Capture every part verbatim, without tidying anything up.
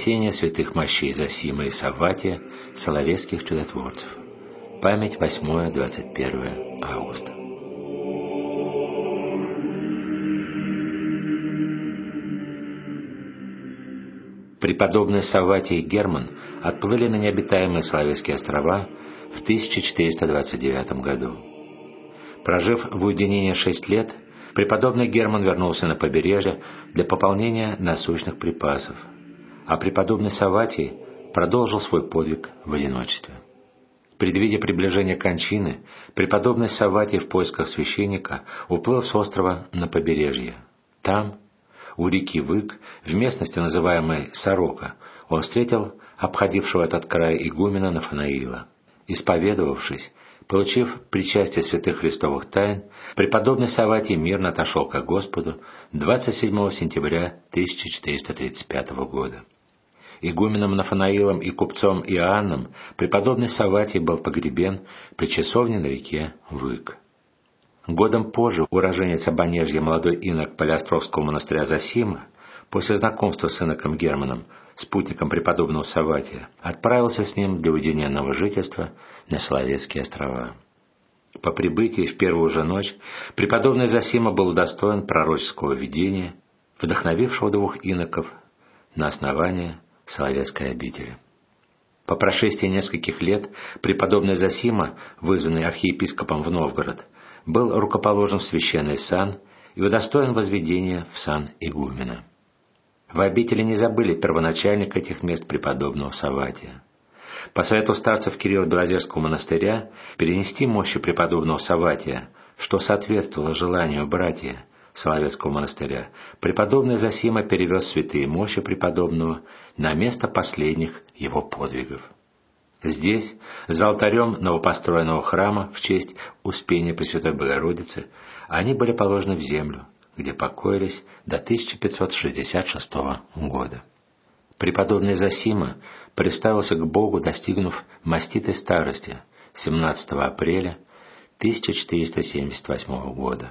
Вознесение святых мощей Зосима и Савватия, соловецких чудотворцев. Память восьмое-двадцать первое августа. Преподобные Савватий и Герман отплыли на необитаемые Соловецкие острова в тысяча четыреста двадцать девятом году. Прожив в уединении шесть лет, преподобный Герман вернулся на побережье для пополнения насущных припасов, а преподобный Савватий продолжил свой подвиг в одиночестве. Предвидя приближение кончины, преподобный Савватий в поисках священника уплыл с острова на побережье. Там, у реки Вык, в местности, называемой Сорока, он встретил обходившего этот край игумена Нафанаила. Исповедовавшись, получив причастие святых христовых тайн, преподобный Савватий мирно отошел ко Господу двадцать седьмого сентября тысяча четыреста тридцать пятого года. Игуменом Нафанаилом и купцом Иоанном преподобный Савватий был погребен при часовне на реке Вык. Годом позже уроженец Обонежья, молодой инок Палеостровского монастыря Зосима, после знакомства с иноком Германом, спутником преподобного Савватия, отправился с ним для уединенного жительства на Соловецкие острова. По прибытии в первую же ночь преподобный Зосима был удостоен пророческого видения, вдохновившего двух иноков на основание Соловецкой обители. По прошествии нескольких лет преподобный Зосима, вызванный архиепископом в Новгород, был рукоположен в священный сан и удостоен возведения в сан игумена. В обители не забыли первоначальника этих мест преподобного Савватия. По совету старцев Кирилла Белозерского монастыря перенести мощи преподобного Савватия, что соответствовало желанию братья Соловецкого монастыря, преподобный Зосима перевез святые мощи преподобного на место последних его подвигов. Здесь, за алтарем новопостроенного храма в честь Успения Пресвятой Богородицы, они были положены в землю, где покоились до тысяча пятьсот шестьдесят шестого года. Преподобный Зосима представился к Богу, достигнув маститой старости семнадцатого апреля тысяча четыреста семьдесят восьмого года.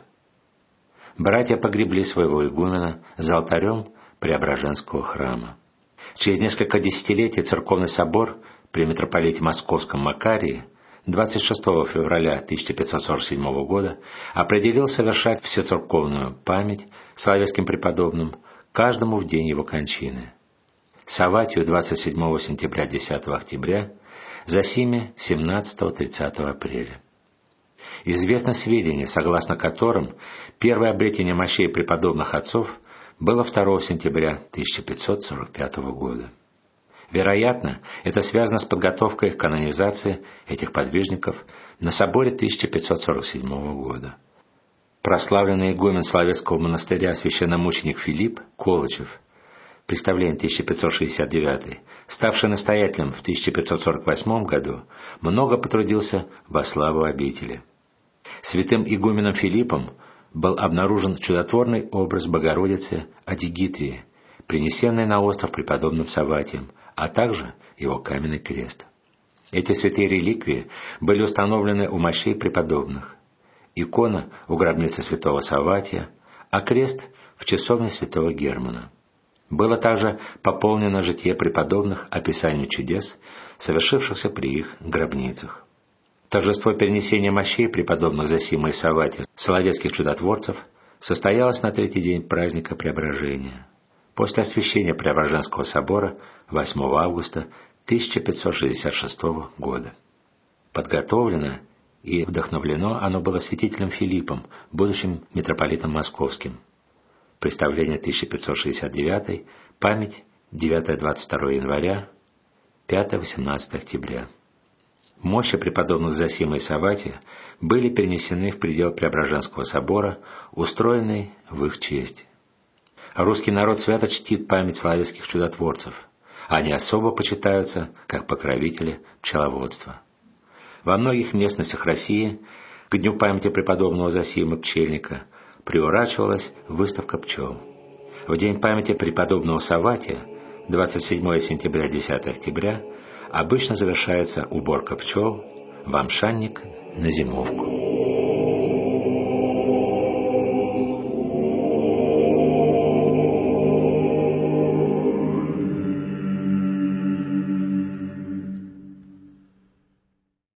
Братья погребли своего игумена за алтарем Преображенского храма. Через несколько десятилетий церковный собор при митрополите Московском Макарии двадцать шестого февраля тысяча пятьсот сорок седьмого года определил совершать всецерковную память соловецким преподобным каждому в день его кончины. Савватию двадцать седьмого сентября — десятого октября, Зосиме семнадцатого-тридцатого апреля. Известно сведения, согласно которым первое обретение мощей преподобных отцов было второго сентября тысяча пятьсот сорок пятого года. Вероятно, это связано с подготовкой к канонизации этих подвижников на соборе тысяча пятьсот сорок седьмого года. Прославленный игумен Соловецкого монастыря священномученик Филипп Колычев, представление тысяча пятьсот шестьдесят девятый, ставший настоятелем в тысяча пятьсот сорок восьмом году, много потрудился во славу обители. Святым игуменом Филиппом был обнаружен чудотворный образ Богородицы Адигитрии, принесенный на остров преподобным Савватием, а также его каменный крест. Эти святые реликвии были установлены у мощей преподобных. Икона у гробницы святого Савватия, а крест в часовне святого Германа. Было также пополнено житие преподобных описанием чудес, совершившихся при их гробницах. Торжество перенесения мощей преподобных Зосима и Савватия, соловецких чудотворцев, состоялось на третий день праздника Преображения, после освящения Преображенского собора восьмого августа тысяча пятьсот шестьдесят шестого года. Подготовлено и вдохновлено оно было святителем Филиппом, будущим митрополитом Московским. Представление тысяча пятьсот шестьдесят девятый, память девятое-двадцать второго января, пятое-восемнадцатого октября. Мощи преподобных Зосима и Савватия были перенесены в предел Преображенского собора, устроенный в их честь. Русский народ свято чтит память соловецких чудотворцев. Они особо почитаются как покровители пчеловодства. Во многих местностях России к дню памяти преподобного Зосимы Пчельника приурачивалась выставка пчел. В день памяти преподобного Савватия, двадцать седьмого сентября — десятого октября, обычно завершается уборка пчел в амшанник на зимовку.